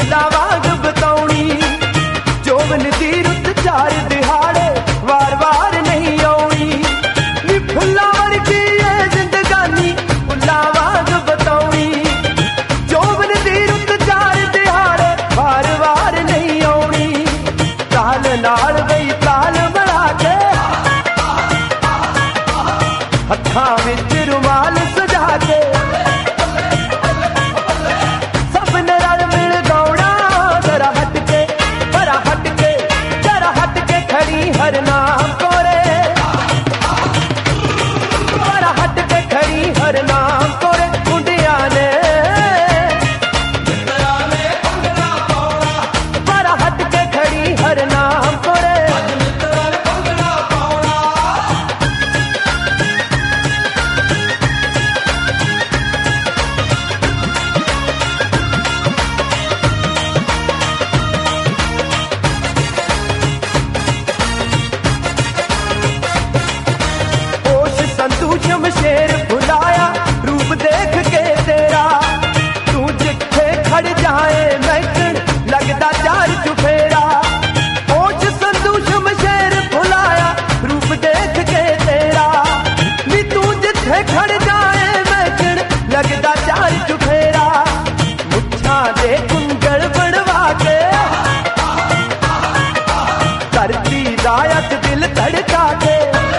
फुल्लां वांग बताउणी जोवन दी रुत चार दिहाड़े वार वार नहीं आउणी नी फुल्लां वर्गी है जिंदगानी फुल्लां वांग बताउणी जोवन दी रुत चार दिहाड़े वार वार नहीं आउणी ताल नाल गई ताल मिला के हत्थां विच रुमाल सजा के हर नाम कोरे पर हट के खड़ी हर नाम कोरे मुंडिया ने पर हट के खड़ी हर नाम कोरे शमशेर भुलाया रूप देख के तेरा तू जिथे खड़ जाए महकन लगदा चार चुफेरा ओच संधू शमशेर भुलाया रूप देख के तेरा नी तू जिथे खड़ जाए महकन लगदा चार चुफेरा मुच्छां दे कुंगल बनवा के करती दायत दिल धड़का के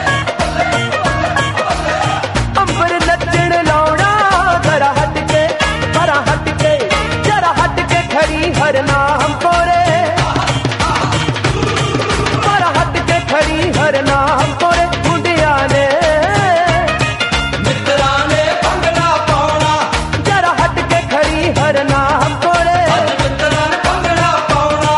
हर नाम कोरे पर हट के खड़ी हर नाम कोरे मुंडिया ने मित्रा ने भंगड़ा पाउणा जरा हट के खड़ी हर नाम कोरे मित्रा ने भंगड़ा पाउणा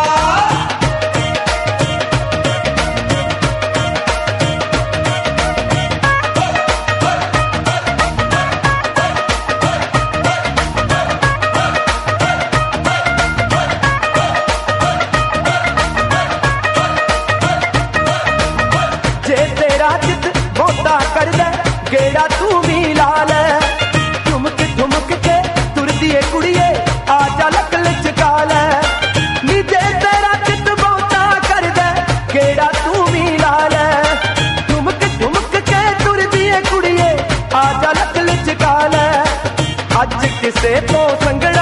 कर दे गेड़ा तू भी ला ले ठुमक ठुमक के तुरदी कुड़िए आजा लक लचका ले नीचे तेरा चित बहुता कर दे गेड़ा तू भी ला ले ठुमक ठुमक के तुरदी कुड़िए आजा लक लचका ले अज किसे तो संगड़